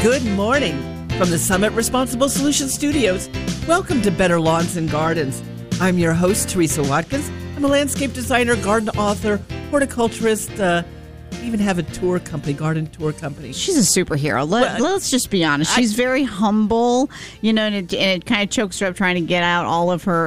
Good morning from the Summit Responsible Solutions Studios. Welcome to Better Lawns and Gardens. I'm your host, Teresa Watkins. I'm a landscape designer, garden author, horticulturist, even have a tour company, garden tour company. She's a superhero. Let's just be honest. She's very humble, and it kind of chokes her up trying to get out all of her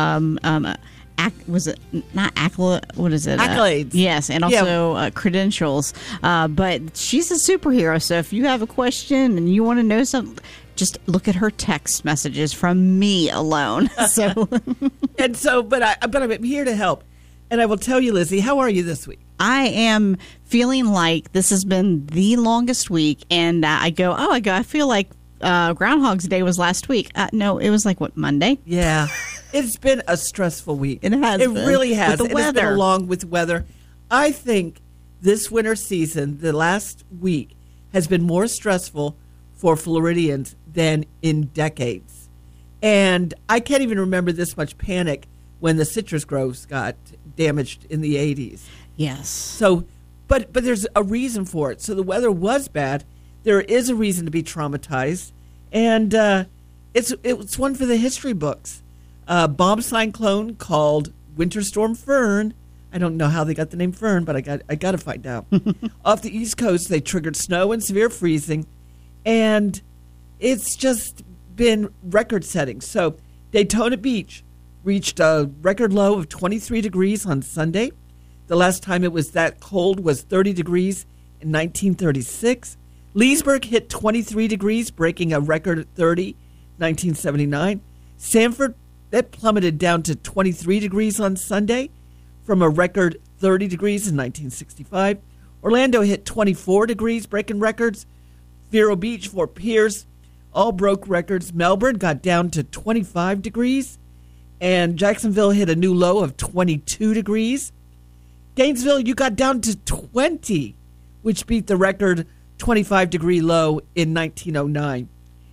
was it not accolade? What is it? Accolades. Yes, and also credentials. But she's a superhero. So if you have a question and you want to know something, just look at her text messages from me alone. So but I'm here to help. And I will tell you, Lizzie, how are you this week? I am feeling like this has been the longest week, and I feel like Groundhog's Day was last week. No, it was Monday? Yeah. It's been a stressful week. It has. It really has. With the weather. It's been along with weather. I think this winter season, the last week, has been more stressful for Floridians than in decades. And I can't even remember this much panic when the citrus groves got damaged in the 80s. Yes. So, but there's a reason for it. So the weather was bad. There is a reason to be traumatized. And it's one for the history books. Bomb cyclone called Winter Storm Fern. I don't know how they got the name Fern, but I got to find out. Off the East Coast, they triggered snow and severe freezing, and it's just been record-setting. So Daytona Beach reached a record low of 23 degrees on Sunday. The last time it was that cold was 30 degrees in 1936. Leesburg hit 23 degrees, breaking a record 30, 1979. Sanford, that plummeted down to 23 degrees on Sunday from a record 30 degrees in 1965. Orlando hit 24 degrees, breaking records. Vero Beach, Fort Pierce, all broke records. Melbourne got down to 25 degrees. And Jacksonville hit a new low of 22 degrees. Gainesville, you got down to 20, which beat the record 25-degree low in 1909.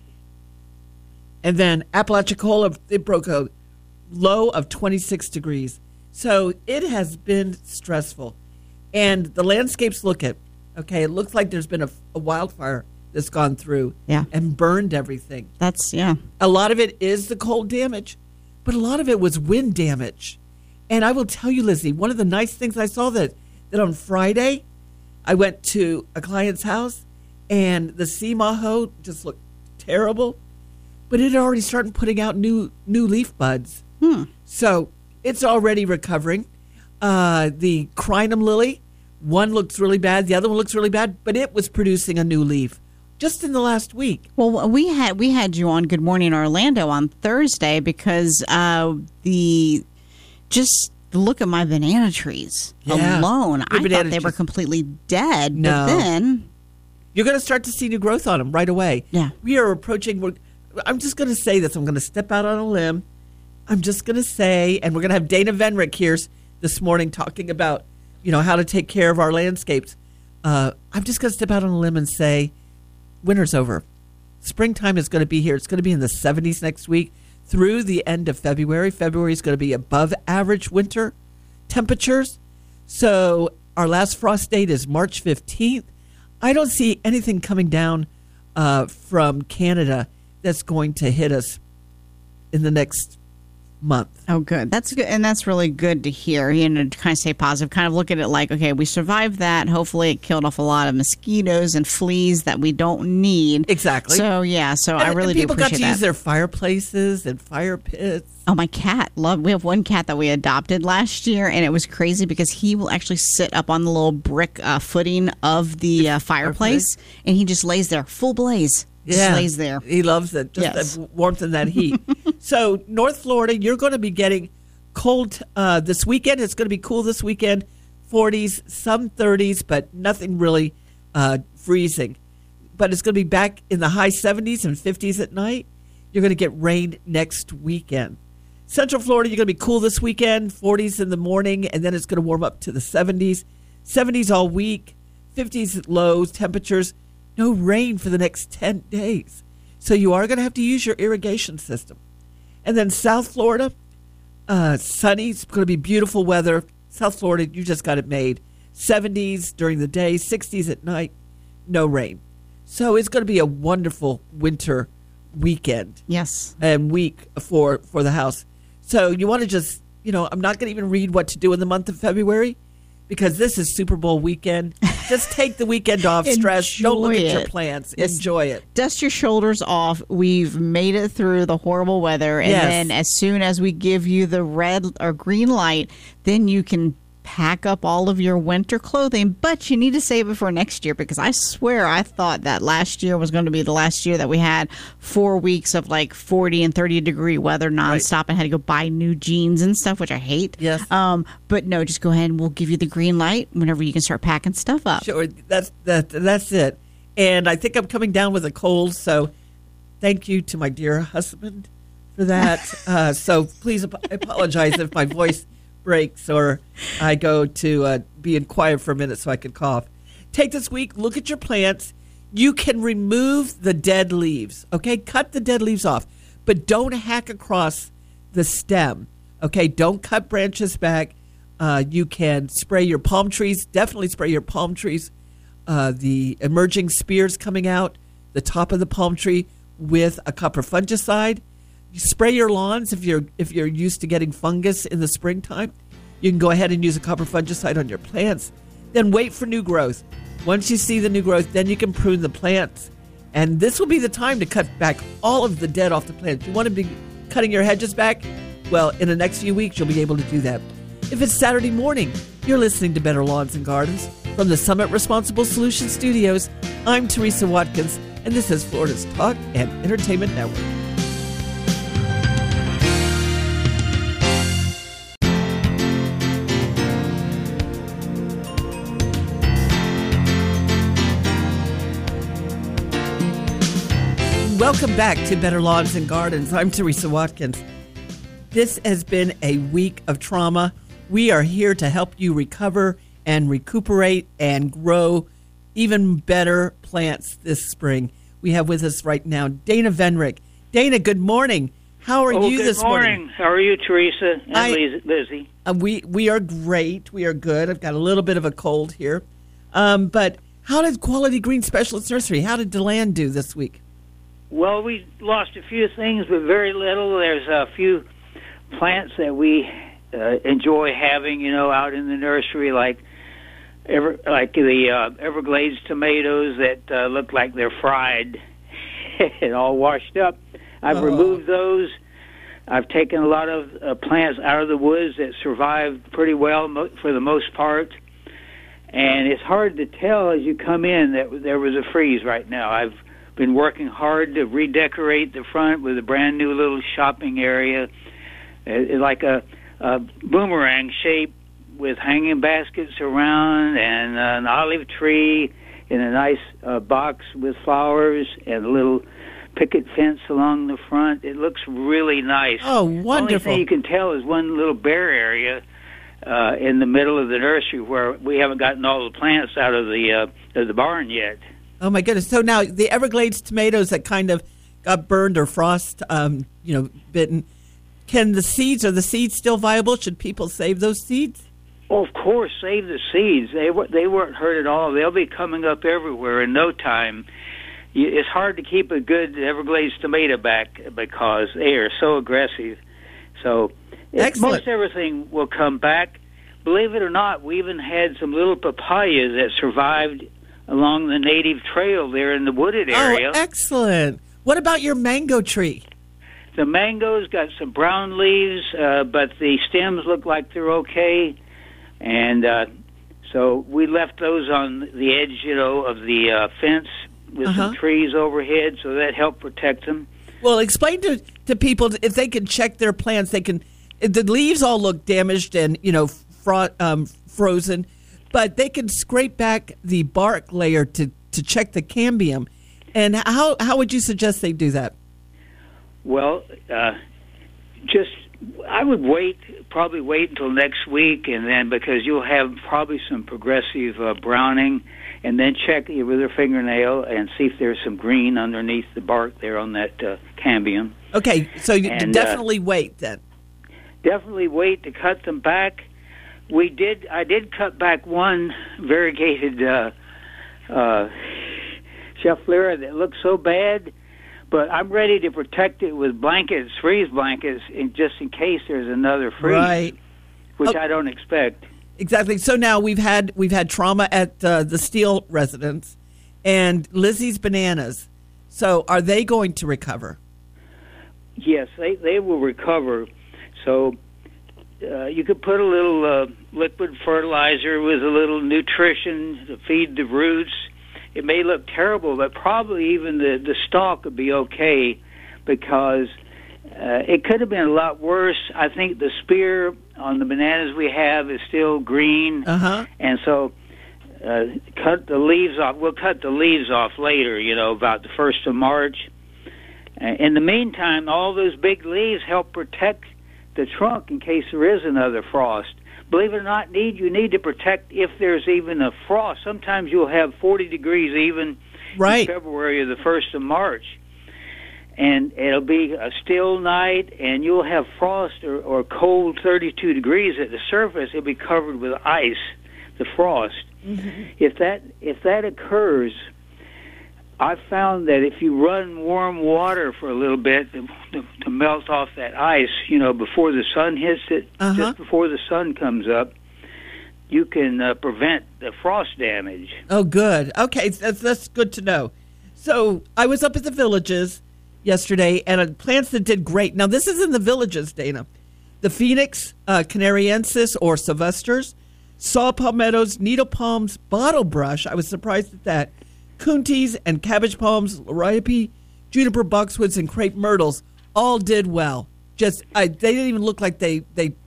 And then Apalachicola, it broke a low of 26 degrees. So it has been stressful. And the landscapes it looks like there's been a wildfire that's gone through and burned everything. A lot of it is the cold damage, but a lot of it was wind damage. And I will tell you, Lizzie, one of the nice things I saw that on Friday, I went to a client's house and the sea maho just looked terrible, but it had already started putting out new leaf buds. So it's already recovering. The crinum lily, one looks really bad, the other one looks really bad, but it was producing a new leaf just in the last week. Well, we had you on Good Morning Orlando on Thursday because just look at my banana trees alone. I thought they were completely dead. No. But then you're going to start to see new growth on them right away. Yeah. We are approaching. I'm just going to say this. I'm going to step out on a limb. I'm just going to say, and we're going to have Dana Venrick here this morning talking about, how to take care of our landscapes. I'm just going to step out on a limb and say, winter's over. Springtime is going to be here. It's going to be in the 70s next week through the end of February. February is going to be above average winter temperatures. So our last frost date is March 15th. I don't see anything coming down from Canada that's going to hit us in the next month. Oh, good. That's good. And that's really good to hear, to kind of stay positive, kind of look at it like, okay, we survived that. Hopefully it killed off a lot of mosquitoes and fleas that we don't need. Exactly. So, I really do appreciate that. People got to use their fireplaces and fire pits. Oh, my cat. We have one cat that we adopted last year, and it was crazy because he will actually sit up on the little brick footing of the fireplace, and he just lays there, full blaze. Just lays there. He loves it. Just that warmth and that heat. So North Florida, you're going to be getting cold this weekend. It's going to be cool this weekend. 40s, some 30s, but nothing really freezing. But it's going to be back in the high 70s and 50s at night. You're going to get rain next weekend. Central Florida, you're going to be cool this weekend, 40s in the morning, and then it's going to warm up to the 70s. 70s all week, 50s lows, temperatures. No rain for the next 10 days. So you are going to have to use your irrigation system. And then South Florida, sunny. It's going to be beautiful weather. South Florida, you just got it made. 70s during the day, 60s at night, no rain. So it's going to be a wonderful winter weekend. Yes. And week for the house. So you want to just, I'm not going to even read what to do in the month of February because this is Super Bowl weekend. Just take the weekend off, stress. Don't look at your plants. Yes. Enjoy it. Dust your shoulders off. We've made it through the horrible weather. And then as soon as we give you the red or green light, then you can pack up all of your winter clothing, but you need to save it for next year because I swear I thought that last year was going to be the last year that we had 4 weeks of like 40 and 30 degree weather nonstop and had to go buy new jeans and stuff, which I hate. Yes. But no, just go ahead and we'll give you the green light whenever you can start packing stuff up. Sure. That's it. And I think I'm coming down with a cold, so thank you to my dear husband for that. So please apologize if my voice breaks or I go to be in quiet for a minute so I can cough. Take this week, look at your plants. You can remove the dead leaves, okay? Cut the dead leaves off, but don't hack across the stem, okay? Don't cut branches back. You can spray your palm trees, definitely spray your palm trees. The emerging spears coming out, the top of the palm tree with a copper fungicide. You spray your lawns if you're used to getting fungus in the springtime. You can go ahead and use a copper fungicide on your plants. Then wait for new growth. Once you see the new growth, then you can prune the plants. And this will be the time to cut back all of the dead off the plants. You want to be cutting your hedges back? Well, in the next few weeks, you'll be able to do that. If it's Saturday morning, you're listening to Better Lawns and Gardens. From the Summit Responsible Solutions Studios, I'm Teresa Watkins, and this is Florida's Talk and Entertainment Network. Welcome back to Better Lawns and Gardens. I'm Teresa Watkins. This has been a week of trauma. We are here to help you recover and recuperate and grow even better plants this spring. We have with us right now Dana Venrick. Dana, good morning. How are you this morning? How are you, Teresa and Lizzie? We are great. We are good. I've got a little bit of a cold here. But how did Quality Green Specialist Nursery, how did DeLand do this week? Well, we lost a few things, but very little. There's a few plants that we enjoy having, out in the nursery, like the Everglades tomatoes that look like they're fried and all washed up. I've removed those. I've taken a lot of plants out of the woods that survived pretty well for the most part. And it's hard to tell as you come in that there was a freeze right now. I've been working hard to redecorate the front with a brand new little shopping area, like a boomerang shape with hanging baskets around and an olive tree in a nice box with flowers and a little picket fence along the front. It looks really nice. Oh, wonderful. The only thing you can tell is one little bare area in the middle of the nursery where we haven't gotten all the plants out of the barn yet. Oh, my goodness. So now the Everglades tomatoes that kind of got burned or frost, bitten, are the seeds still viable? Should people save those seeds? Well, of course, save the seeds. They weren't hurt at all. They'll be coming up everywhere in no time. It's hard to keep a good Everglades tomato back because they are so aggressive. So most everything will come back. Believe it or not, we even had some little papayas that survived along the native trail there in the wooded area. Oh, excellent. What about your mango tree? The mango's got some brown leaves, but the stems look like they're okay. And so we left those on the edge, of the fence with some trees overhead, so that helped protect them. Well, explain to people if they can check their plants. The leaves all look damaged and frozen, but they can scrape back the bark layer to check the cambium. And how would you suggest they do that? Well, I would probably wait until next week, and then because you'll have probably some progressive browning, and then check with your fingernail and see if there's some green underneath the bark there on that cambium. Okay, so you definitely wait then. Definitely wait to cut them back. I did cut back one variegated Schefflera that looks so bad, but I'm ready to protect it with blankets, freeze blankets, just in case there's another freeze, Right. which I don't expect. Exactly. So now we've had trauma at the Steele residence and Lizzie's bananas. So are they going to recover? Yes, they will recover. So you could put a little liquid fertilizer with a little nutrition to feed the roots. It may look terrible, but probably even the stalk would be okay, because it could have been a lot worse. I think the spear on the bananas we have is still green, and so cut the leaves off. We'll cut the leaves off later, about the 1st of March. In the meantime, all those big leaves help protect the trunk in case there is another frost. Believe it or not, you need to protect if there's even a frost. Sometimes you'll have 40 degrees even in February or the 1st of March. And it'll be a still night, and you'll have frost or cold 32 degrees at the surface. It'll be covered with ice, the frost. Mm-hmm. If that occurs, I've found that if you run warm water for a little bit to melt off that ice, before the sun hits it, just before the sun comes up, you can prevent the frost damage. Oh, good. Okay, that's good to know. So I was up at the Villages yesterday, and plants that did great. Now, this is in the Villages, Dana. The Phoenix canariensis or sylvesters, saw palmettos, needle palms, bottle brush. I was surprised at that. Kuntis and cabbage palms, liriope, juniper boxwoods, and crepe myrtles all did well. They didn't even look like they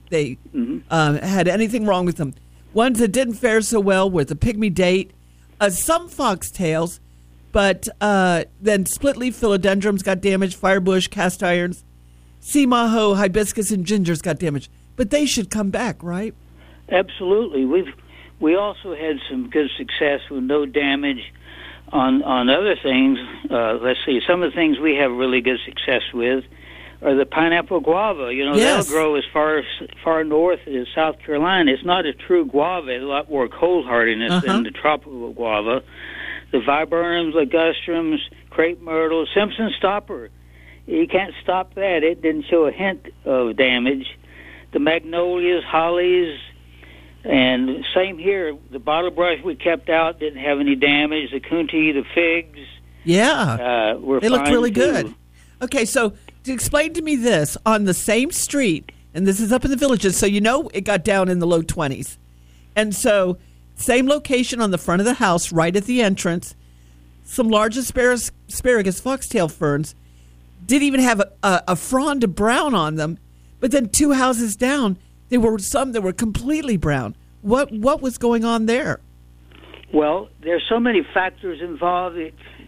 had anything wrong with them. Ones that didn't fare so well were the pygmy date, some foxtails, but then split-leaf philodendrons got damaged, firebush, cast irons, sea maho, hibiscus, and gingers got damaged. But they should come back, right? Absolutely. We also had some good success with no damage on other things. Let's see, some of the things we have really good success with are the pineapple guava. That'll grow as far north as South Carolina. It's not a true guava. It's a lot more cold hardiness than the tropical guava. The viburnums, ligustrums, crepe myrtle, Simpson stopper. You can't stop that. It didn't show a hint of damage. The magnolias, hollies, and same here. The bottle brush we kept out didn't have any damage. The kunti, the figs, were they looked fine really too. good. Okay, so to explain to me this, on the same street, and this is up in the Villages, so it got down in the low 20s. And so same location on the front of the house, right at the entrance, some large asparagus foxtail ferns didn't even have a frond of brown on them, but then 2 houses down, there were some that were completely brown. What was going on there? Well, there's so many factors involved.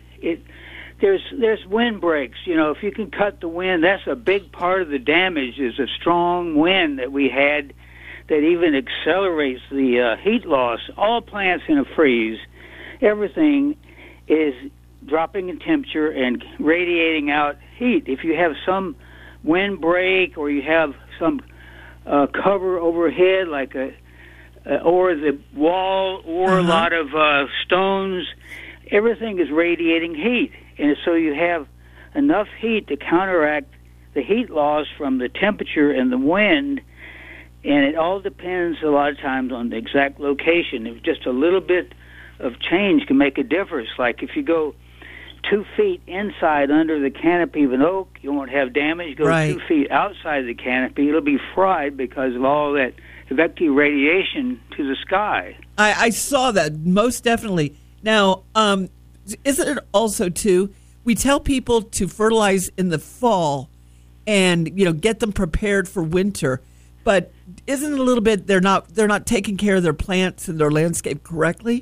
There's wind breaks. If you can cut the wind, that's a big part of the damage. Is a strong wind that we had that even accelerates the heat loss. All plants in a freeze, everything is dropping in temperature and radiating out heat. If you have some wind break or you have some cover overhead, like or the wall or a lot of stones, everything is radiating heat. And so you have enough heat to counteract the heat loss from the temperature and the wind. And it all depends a lot of times on the exact location. If just a little bit of change can make a difference. Like if you go 2 feet inside under the canopy of an oak, you won't have damage. Go 2 feet outside the canopy, it'll be fried because of all that evacuated radiation to the sky. I saw that, most definitely. Now, isn't it also, too, we tell people to fertilize in the fall and, get them prepared for winter, but isn't it a little bit they're not taking care of their plants and their landscape correctly?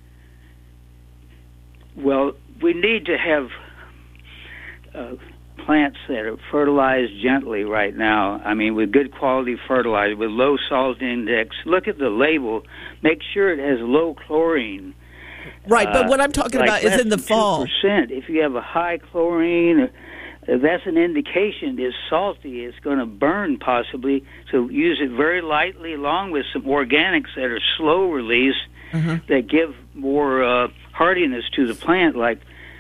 Well, we need to have plants that are fertilized gently right now. I mean, with good quality fertilizer, with low salt index. Look at the label. Make sure it has low chlorine. Right, but what I'm talking about is in the fall. 2%. If you have a high chlorine, that's an indication it's salty. It's going to burn possibly. So use it very lightly along with some organics that are slow release that give more hardiness to the plant, like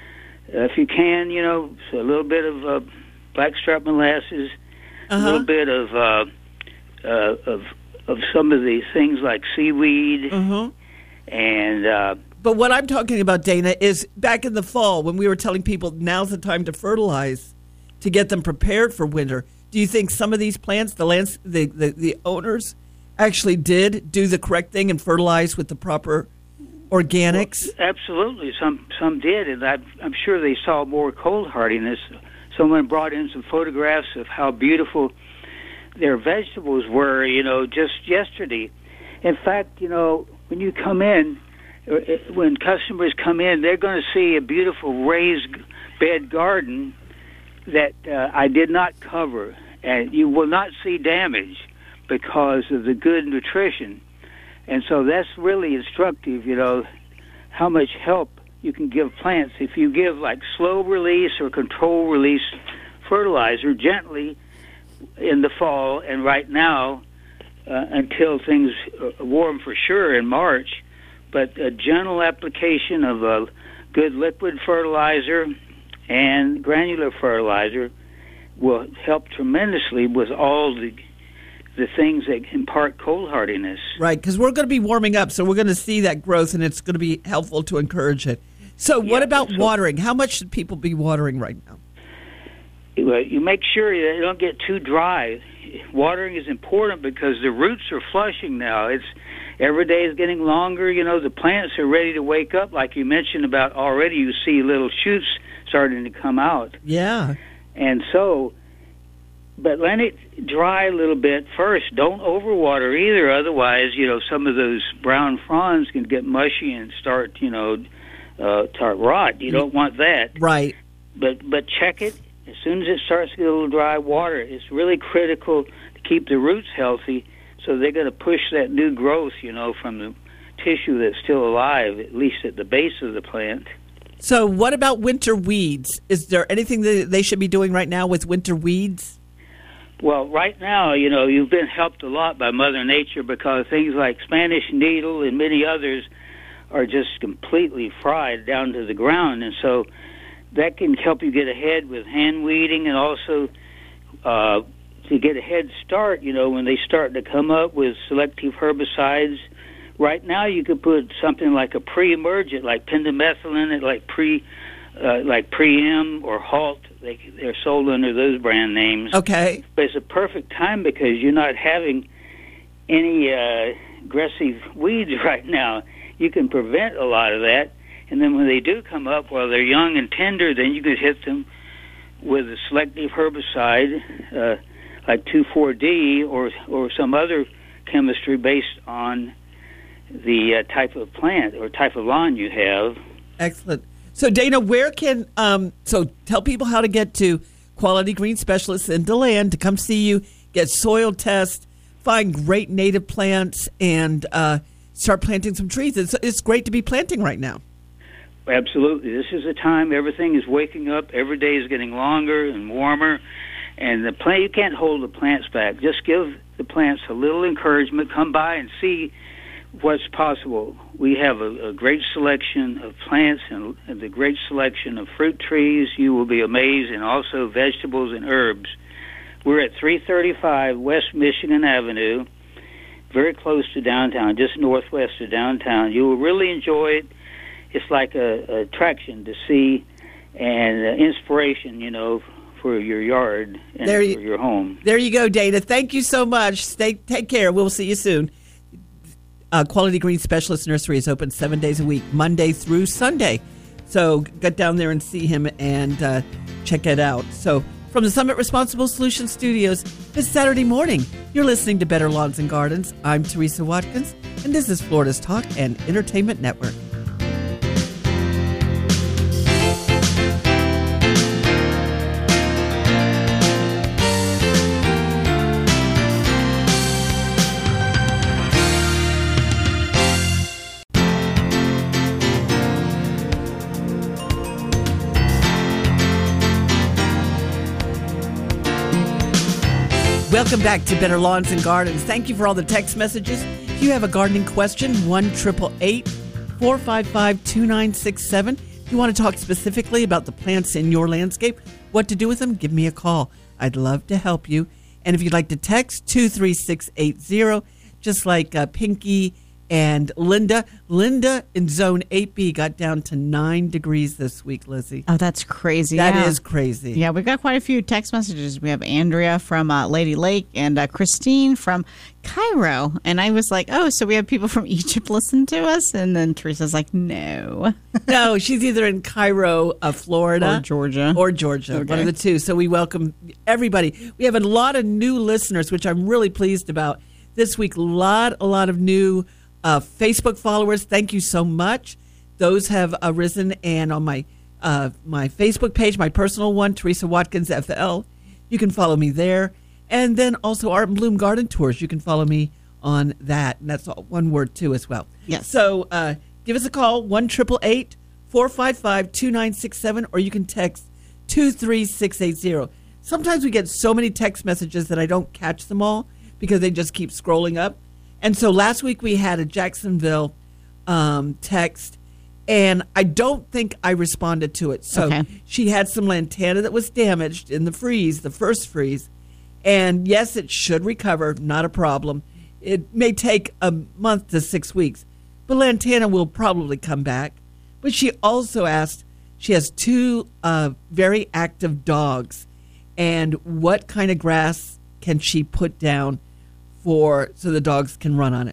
if you can, a little bit of blackstrap molasses, a little bit of some of these things like seaweed, and. But what I'm talking about, Dana, is back in the fall when we were telling people now's the time to fertilize to get them prepared for winter. Do you think some of these plants, the owners, actually did do the correct thing and fertilize with the proper organics? Well, absolutely, some did, and I'm sure they saw more cold hardiness. Someone brought in some photographs of how beautiful their vegetables were, just yesterday. In fact, when you come in, when customers come in, they're going to see a beautiful raised bed garden that I did not cover, and you will not see damage because of the good nutrition. And so that's really instructive, how much help you can give plants if you give like slow release or control release fertilizer gently in the fall and right now until things warm for sure in March. But a gentle application of a good liquid fertilizer and granular fertilizer will help tremendously with all the things that impart cold hardiness. Right, because we're going to be warming up, so we're going to see that growth, and it's going to be helpful to encourage it. So what about watering? How much should people be watering right now? Well, you make sure that you don't get too dry. Watering is important because the roots are flushing now. Every day is getting longer. The plants are ready to wake up. Like you mentioned about already, you see little shoots starting to come out. Yeah. And so, but let it dry a little bit first. Don't overwater either. Otherwise, some of those brown fronds can get mushy and start rot. You don't want that. Right. But check it. As soon as it starts to get a little dry, water. It's really critical to keep the roots healthy. So they're going to push that new growth, from the tissue that's still alive, at least at the base of the plant. So what about winter weeds? Is there anything that they should be doing right now with winter weeds? Well, right now, you've been helped a lot by Mother Nature because things like Spanish needle and many others are just completely fried down to the ground. And so that can help you get ahead with hand weeding and also to get a head start, when they start to come up with selective herbicides. Right now you could put something like a pre-emergent, like pendimethalin, like Pre-M or Halt. They're sold under those brand names. Okay. But it's a perfect time because you're not having any aggressive weeds right now. You can prevent a lot of that. And then when they do come up while they're young and tender, then you could hit them with a selective herbicide like 2,4-D or some other chemistry based on the type of plant or type of lawn you have. Excellent. So, Dana, where can so tell people how to get to Quality Green Specialists in DeLand to come see you, get soil tests, find great native plants, and start planting some trees. It's great to be planting right now. Absolutely. This is a time everything is waking up. Every day is getting longer and warmer. And the plant, you can't hold the plants back. Just give the plants a little encouragement. Come by and see what's possible. We have a great selection of plants and a great selection of fruit trees. You will be amazed, and also vegetables and herbs. We're at 335 West Michigan Avenue, very close to downtown, just northwest of downtown. You will really enjoy it. It's like a attraction to see and inspiration, for your yard and for your home. There you go, Dana. Thank you so much. Take care. We'll see you soon. Quality Green Specialist Nursery is open 7 days a week, Monday through Sunday. So get down there and see him and check it out. So from the Summit Responsible Solutions Studios, this Saturday morning, you're listening to Better Lawns and Gardens. I'm Teresa Watkins, and this is Florida's Talk and Entertainment Network. Welcome back to Better Lawns and Gardens. Thank you for all the text messages. If you have a gardening question, 1-888-455-2967. If you want to talk specifically about the plants in your landscape, what to do with them, give me a call. I'd love to help you. And if you'd like to text 23680, just like Pinky and Linda. Linda in Zone 8B got down to 9 degrees this week, Lizzie. Oh, that's crazy. That is crazy. Yeah, we've got quite a few text messages. We have Andrea from Lady Lake and Christine from Cairo. And I was like, oh, so we have people from Egypt listen to us? And then Teresa's like, no. No, she's either in Cairo, Florida. Or Georgia. Okay. One of the two. So we welcome everybody. We have a lot of new listeners, which I'm really pleased about. This week, a lot of new Facebook followers. Thank you so much. Those have arisen, and on my Facebook page, my personal one, Teresa Watkins FL, you can follow me there. And then also Art and Bloom Garden Tours, you can follow me on that, and that's all one word too as well. Yes. So give us a call 1-888-455-2967, or you can text 23680. Sometimes we get so many text messages that I don't catch them all because they just keep scrolling up. And so last week we had a Jacksonville text, and I don't think I responded to it. So She had some lantana that was damaged in the first freeze. And yes, it should recover, not a problem. It may take a month to 6 weeks, but lantana will probably come back. But she also asked, she has 2 very active dogs, and what kind of grass can she put down so the dogs can run on it?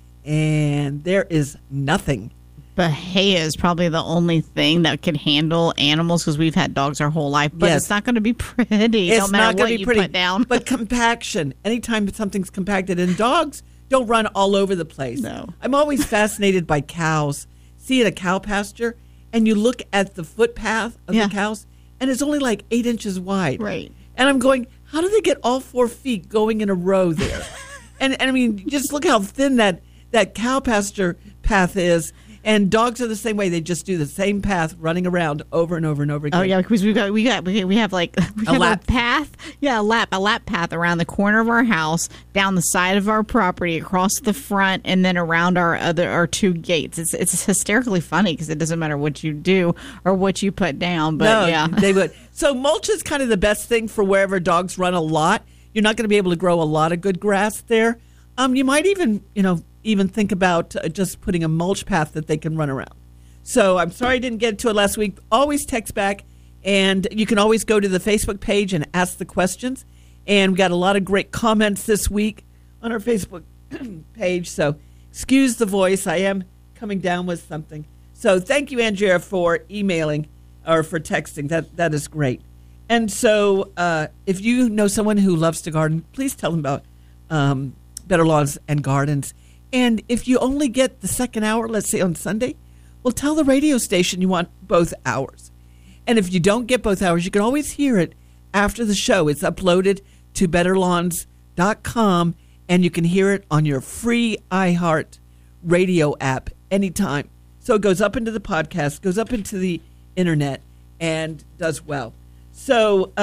And there is nothing. But hay is probably the only thing that can handle animals, because we've had dogs our whole life. But It's not going to be pretty. It's no matter not going to be pretty. Put down. But compaction. Anytime something's compacted, and dogs don't run all over the place. No. I'm always fascinated by cows. See, at a cow pasture, and you look at the footpath of the cows, and it's only like 8 inches wide. Right. And I'm going, how do they get all 4 feet going in a row there? and I mean, just look how thin that cow pasture path is. And dogs are the same way. They just do the same path, running around over and over and over again. Oh yeah, because we have like a lap path. Yeah, a lap path around the corner of our house, down the side of our property, across the front, and then around our 2 gates. It's hysterically funny because it doesn't matter what you do or what you put down. But they would. So mulch is kind of the best thing for wherever dogs run a lot. You're not going to be able to grow a lot of good grass there. You might even think about just putting a mulch path that they can run around. So I'm sorry I didn't get to it last week. Always text back, and you can always go to the Facebook page and ask the questions. And we got a lot of great comments this week on our Facebook page. So excuse the voice. I am coming down with something. So thank you, Andrea, for emailing or for texting. That is great. And so if you know someone who loves to garden, please tell them about Better Lawns and Gardens. And if you only get the second hour, let's say on Sunday, well, tell the radio station you want both hours. And if you don't get both hours, you can always hear it after the show. It's uploaded to betterlawns.com, and you can hear it on your free iHeart radio app anytime. So it goes up into the podcast, goes up into the internet, and does well. So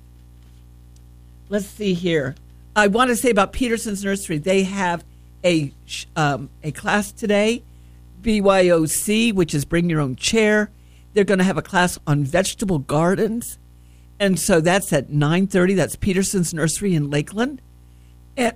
let's see here. I want to say about Peterson's Nursery. They have a class today, BYOC, which is Bring Your Own Chair. They're going to have a class on vegetable gardens. And so that's at 9:30. That's Peterson's Nursery in Lakeland. And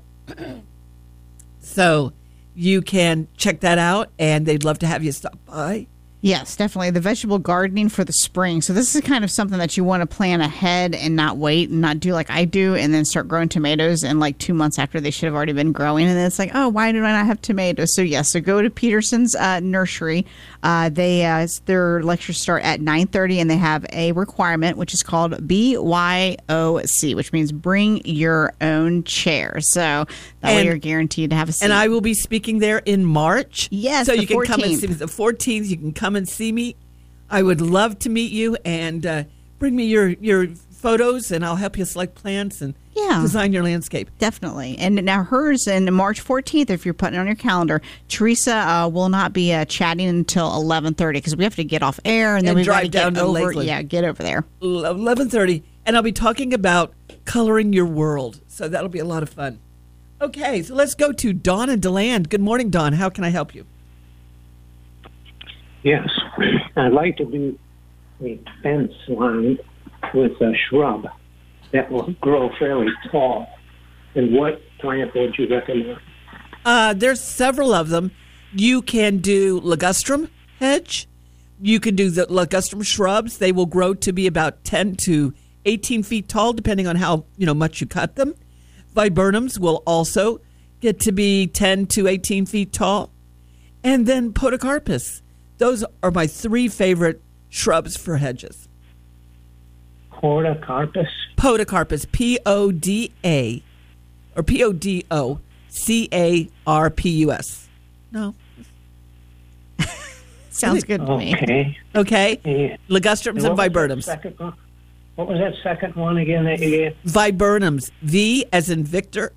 so you can check that out, and they'd love to have you stop by. Yes, definitely. The vegetable gardening for the spring. So this is kind of something that you want to plan ahead and not wait and not do like I do and then start growing tomatoes in like 2 months after they should have already been growing. And then it's like, oh, why do I not have tomatoes? So, yes, so go to Peterson's Nursery. Their lectures start at 9:30, and they have a requirement, which is called BYOC, which means bring your own chair. So that way you're guaranteed to have a seat. And I will be speaking there in March. Yes, so the you can 14th. Come and see me. The 14th, you can come and see me. I would love to meet you, and bring me your photos, and I'll help you select plants and design your landscape. Definitely. And now hers in March 14th, if you're putting it on your calendar. Teresa will not be chatting until 11:30 because we have to get off air and then we drive down to Lakeland. Yeah, get over there. 11:30, and I'll be talking about coloring your world. So that'll be a lot of fun. Okay, so let's go to Dawn and DeLand. Good morning, Dawn. How can I help you? Yes. I'd like to do a fence line with a shrub that will grow fairly tall. And what plant would you recommend? There's several of them. You can do ligustrum hedge. You can do the ligustrum shrubs. They will grow to be about 10 to 18 feet tall, depending on how much you cut them. Viburnums will also get to be 10 to 18 feet tall. And then podocarpus. Those are my three favorite shrubs for hedges. Podocarpus? Podocarpus, P-O-D-A, or P-O-D-O-C-A-R-P-U-S. No. Sounds good to me. Okay. Yeah. Ligustrums and viburnums. What was that second one again that you gave? Viburnums. V as in Victor.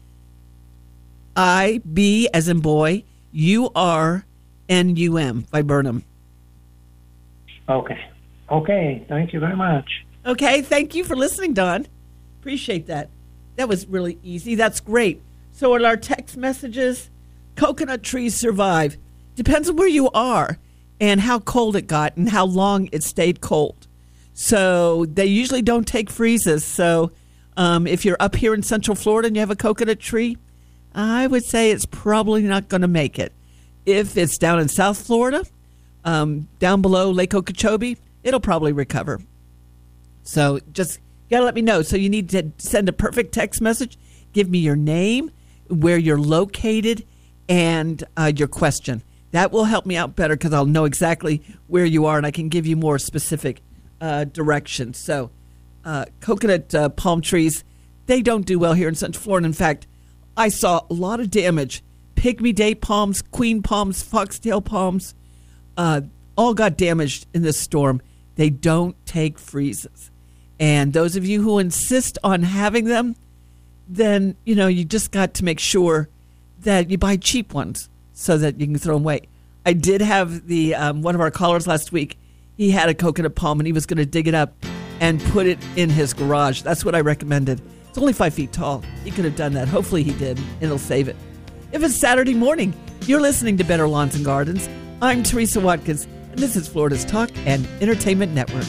I, B as in boy. U-R-N-U-M. Viburnum. Okay. Okay. Thank you very much. Okay. Thank you for listening, Don. Appreciate that. That was really easy. That's great. So in our text messages, coconut trees survive. Depends on where you are and how cold it got and how long it stayed cold. So they usually don't take freezes. So if you're up here in Central Florida and you have a coconut tree, I would say it's probably not going to make it. If it's down in South Florida, down below Lake Okeechobee, it'll probably recover. So just got to let me know. So you need to send a perfect text message. Give me your name, where you're located, and your question. That will help me out better because I'll know exactly where you are and I can give you more specific directions. So coconut palm trees, they don't do well here in Central Florida. In fact, I saw a lot of damage. Pygmy date palms, queen palms, foxtail palms, all got damaged in this storm. They don't take freezes. And those of you who insist on having them, then, you just got to make sure that you buy cheap ones so that you can throw them away. I did have the one of our callers last week. He had a coconut palm, and he was going to dig it up and put it in his garage. That's what I recommended. It's only 5 feet tall. He could have done that. Hopefully he did, and it'll save it. If it's Saturday morning, you're listening to Better Lawns and Gardens. I'm Teresa Watkins, and this is Florida's Talk and Entertainment Network.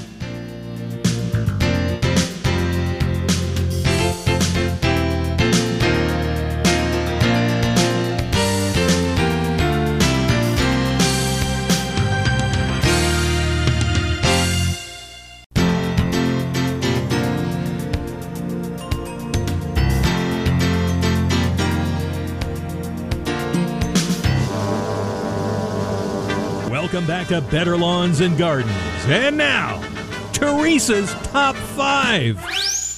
Welcome back to Better Lawns and Gardens. And now, Teresa's Top 5.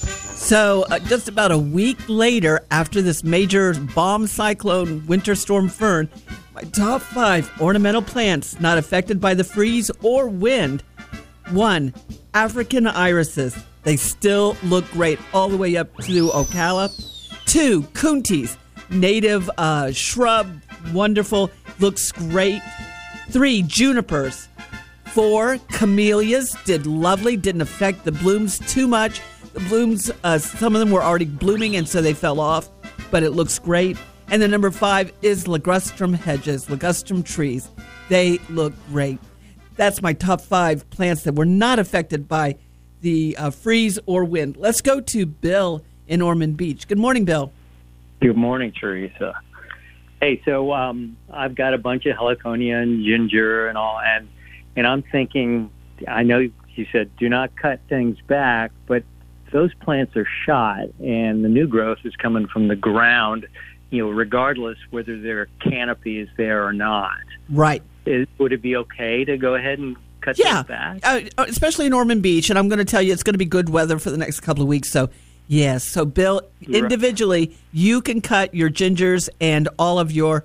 So just about a week later, after this major bomb cyclone winter storm Fern, my top 5 ornamental plants not affected by the freeze or wind. 1, African irises. They still look great all the way up to Ocala. 2, Kuntis, native shrub, wonderful, looks great. 3, junipers. 4, camellias, did lovely, didn't affect the blooms too much. The blooms, some of them were already blooming, and so they fell off, but it looks great. And then number 5 is ligustrum hedges, ligustrum trees. They look great. That's my top 5 plants that were not affected by the freeze or wind. Let's go to Bill in Ormond Beach. Good morning, Bill. Good morning, Teresa. Hey, so I've got a bunch of heliconia and ginger and all, and I'm thinking, I know you said do not cut things back, but those plants are shot, and the new growth is coming from the ground, regardless whether their canopy is there or not. Right. Would it be okay to go ahead and cut things back? Especially in Ormond Beach, and I'm going to tell you it's going to be good weather for the next couple of weeks, so yes. So, Bill, individually, you can cut your gingers and all of your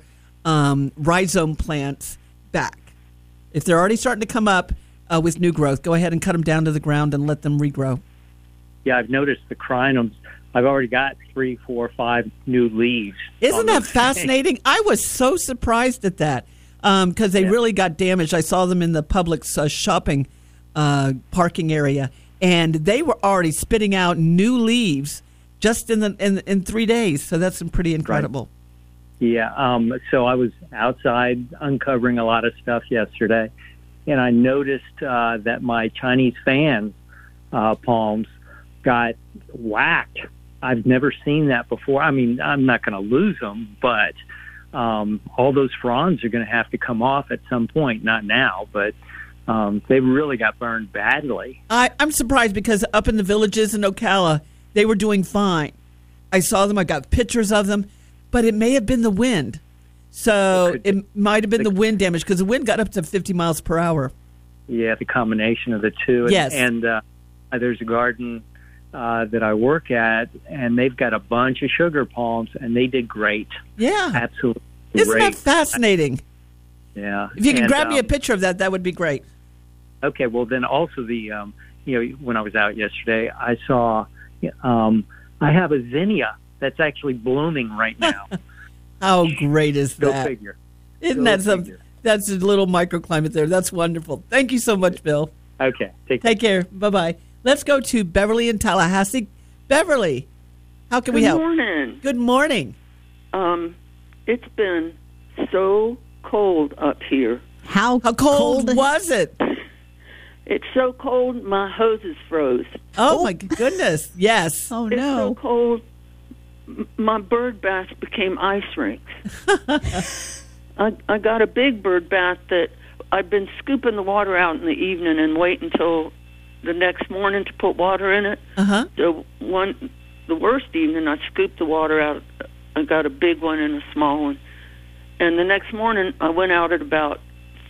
rhizome plants back. If they're already starting to come up with new growth, go ahead and cut them down to the ground and let them regrow. Yeah, I've noticed the crinums. I've already got 3, 4, 5 new leaves. Isn't that fascinating? I was so surprised at that because they really got damaged. I saw them in the Publix shopping parking area. And they were already spitting out new leaves just in 3 days. So that's pretty incredible. Right. Yeah. So I was outside uncovering a lot of stuff yesterday, and I noticed that my Chinese fan palms got whacked. I've never seen that before. I mean, I'm not going to lose them, but all those fronds are going to have to come off at some point. Not now, but they really got burned badly. I'm surprised because up in the villages in Ocala, they were doing fine. I saw them. I got pictures of them, but it may have been the wind. So it might have been the wind damage because the wind got up to 50 miles per hour. Yeah, the combination of the two. Yes. And there's a garden that I work at, and they've got a bunch of sugar palms, and they did great. Yeah. Absolutely Isn't great. that fascinating? Yeah. If you can grab me a picture of that, that would be great. Okay, well, then also when I was out yesterday, I saw, I have a zinnia that's actually blooming right now. How great is Go that? figure. Isn't that something? That's a little microclimate there. That's wonderful. Thank you so much, Bill. Okay, Take care. Bye-bye. Let's go to Beverly in Tallahassee. Beverly, how can we help? Good morning. Good morning. It's been so cold up here. How cold was it? It's so cold, my hoses froze. Oh, my goodness. Yes. Oh, It's no. so cold, my bird baths became ice rinks. I got a big bird bath that I've been scooping the water out in the evening and wait until the next morning to put water in it. Uh-huh. So the worst evening, I scooped the water out. I got a big one and a small one. And the next morning, I went out at about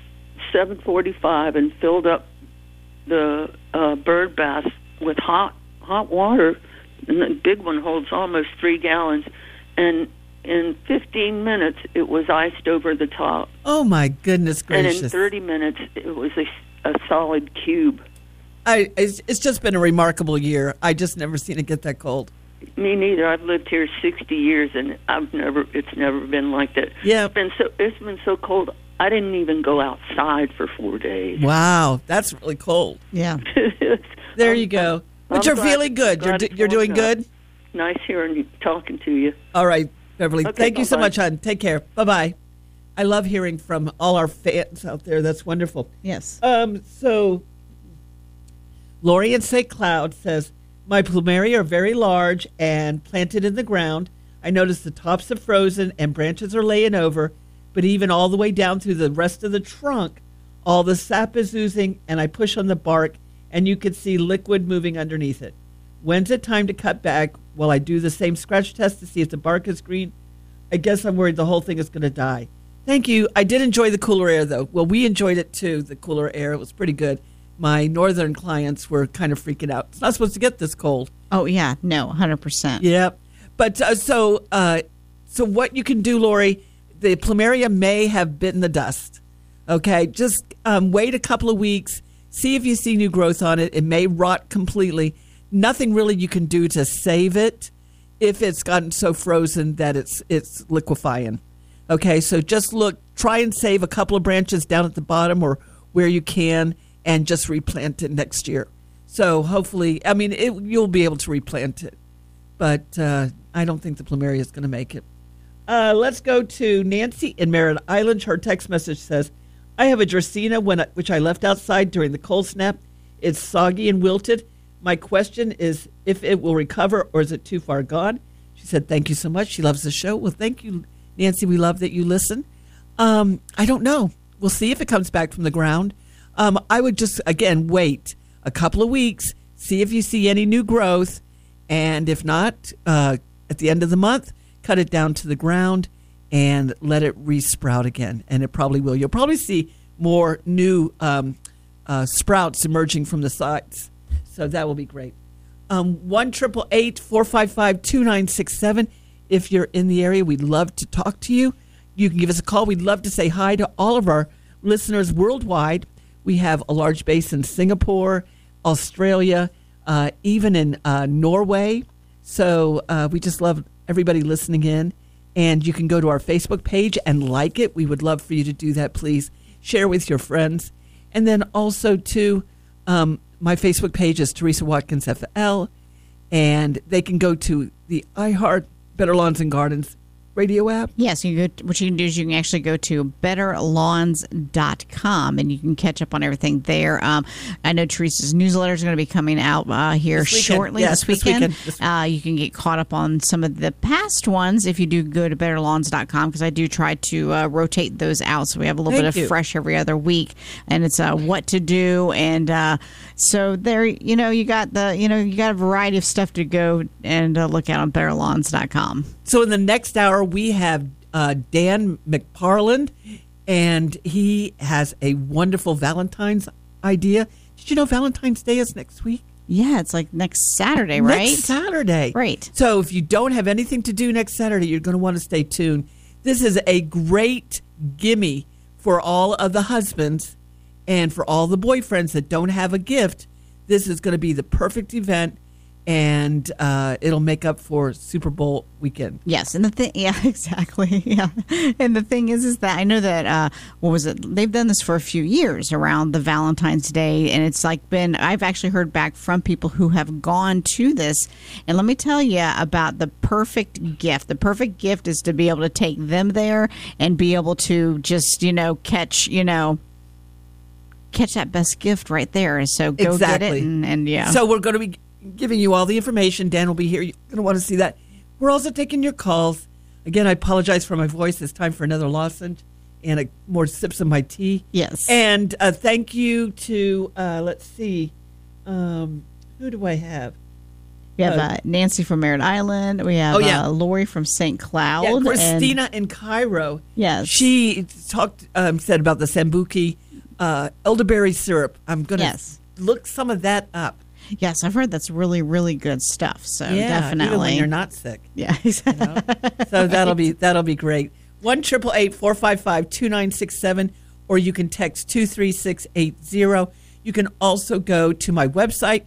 7:45 and filled up the bird bath with hot water. And the big one holds almost 3 gallons. And in 15 minutes, it was iced over the top. Oh, my goodness gracious. And in 30 minutes, it was a solid cube. It's just been a remarkable year. I just never seen it get that cold. Me neither. I've lived here 60 years, and it's never been like that. Yeah. It's been so cold. I didn't even go outside for 4 days. Wow, that's really cold. Yeah. There you go. But I'm you're glad- feeling good. glad You're it's doing warmed up. good? Nice hearing you, talking to you. All right, Beverly. Okay, Thank you so bye-bye. much, hon. Take care. Bye-bye. I love hearing from all our fans out there. That's wonderful. Yes. So Lori in St. Cloud says, my plumeria are very large and planted in the ground. I noticed the tops have frozen and branches are laying over, but even all the way down through the rest of the trunk, all the sap is oozing, and I push on the bark, and you can see liquid moving underneath it. When's it time to cut back while I do the same scratch test to see if the bark is green? I guess I'm worried the whole thing is going to die. Thank you. I did enjoy the cooler air, though. Well, we enjoyed it, too, the cooler air. It was pretty good. My northern clients were kind of freaking out. It's not supposed to get this cold. Oh, yeah. No, 100%. Yeah. But so what you can do, Lori, the plumeria may have bitten the dust. Okay? Just wait a couple of weeks. See if you see new growth on it. It may rot completely. Nothing really you can do to save it if it's gotten so frozen that it's liquefying. Okay? So just try and save a couple of branches down at the bottom or where you can, and just replant it next year. So hopefully, I mean, you'll be able to replant it. But I don't think the plumeria is going to make it. Let's go to Nancy in Merritt Island. Her text message says, I have a Dracaena which I left outside during the cold snap. It's soggy and wilted. My question is if it will recover or is it too far gone? She said, thank you so much. She loves the show. Well, thank you, Nancy. We love that you listen. I don't know. We'll see if it comes back from the ground. I would just, again, wait a couple of weeks, see if you see any new growth, and if not, at the end of the month, cut it down to the ground and let it re-sprout again, and it probably will. You'll probably see more new sprouts emerging from the sides, so that will be great. 1-888-455-2967. If you're in the area, we'd love to talk to you. You can give us a call. We'd love to say hi to all of our listeners worldwide. We have a large base in Singapore, Australia, even in Norway. So we just love everybody listening in. And you can go to our Facebook page and like it. We would love for you to do that, please. Share with your friends. And then also, too, my Facebook page is Teresa Watkins FL. And they can go to the iHeart Better Lawns and Gardens radio app? Yes, what you can do is you can actually go to betterlawns.com and you can catch up on everything there. I know Teresa's newsletter is going to be coming out here shortly this weekend. You can get caught up on some of the past ones if you do go to betterlawns.com, because I do try to rotate those out so we have a little bit of fresh every other week, and it's what to do, and so there you got a variety of stuff to go and look at on betterlawns.com. So in the next hour, we have Dan McParland, and he has a wonderful Valentine's idea. Did you know Valentine's Day is next week? Yeah, it's like next Saturday, right? Next Saturday. Right. So if you don't have anything to do next Saturday, you're going to want to stay tuned. This is a great gimme for all of the husbands and for all the boyfriends that don't have a gift. This is going to be the perfect event, and it'll make up for Super Bowl weekend. Yes, and exactly. Yeah, and the thing is that I know that they've done this for a few years around the Valentine's Day, and it's I've actually heard back from people who have gone to this, and let me tell you about the perfect gift. The perfect gift is to be able to take them there and be able to just catch that best gift right there. So go get it, and yeah. So we're going to be giving you all the information. Dan will be here. You're going to want to see that. We're also taking your calls. Again, I apologize for my voice. It's time for another lozenge and more sips of my tea. Yes. And thank you to, let's see, who do I have? We have Nancy from Merritt Island. We have Lori from St. Cloud. Yeah, Christina in Cairo. Yes. She said about the Sambuki elderberry syrup. I'm going to look some of that up. Yes, I've heard that's really, really good stuff. So definitely, even when you're not sick. Yeah, so that'll be great. 1-888-455-2967, or you can text 23680. You can also go to my website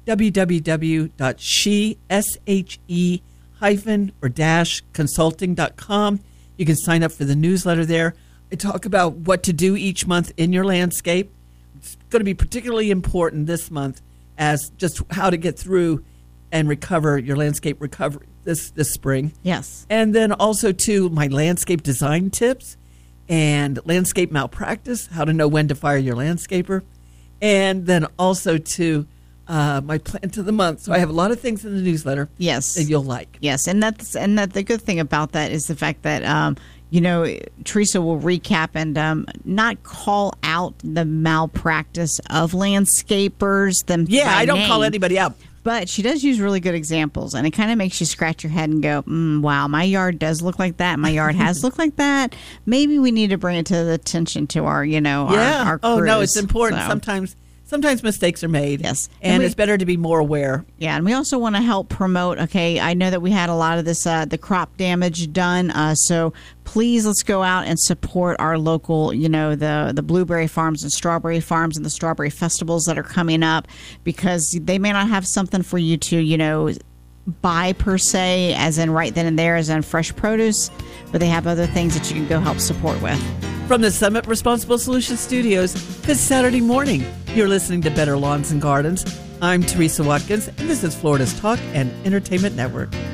www.consulting.com. You can sign up for the newsletter there. I talk about what to do each month in your landscape. It's going to be particularly important this month as just how to get through and recover your landscape recovery this spring. Yes. And then also to my landscape design tips and landscape malpractice, how to know when to fire your landscaper. And then also to my plant of the month. So I have a lot of things in the newsletter that you'll like. Yes, and the good thing about that is the fact that Teresa will recap and not call out the malpractice of landscapers. I don't call anybody out. But she does use really good examples, and it kind of makes you scratch your head and go, wow, my yard does look like that. My yard has looked like that. Maybe we need to bring it to the attention to our, our crews. Oh, no, it's important. So. Sometimes mistakes are made. Yes. And it's better to be more aware. Yeah, and we also want to help promote, I know that we had a lot of this, the crop damage done, so please let's go out and support our local, the blueberry farms and strawberry farms and the strawberry festivals that are coming up, because they may not have something for you to, buy per se, as in right then and there, as in fresh produce, but they have other things that you can go help support with. From the Summit Responsible Solutions Studios, it's Saturday morning. You're listening to Better Lawns and Gardens. I'm Teresa Watkins, and this is Florida's Talk and Entertainment Network.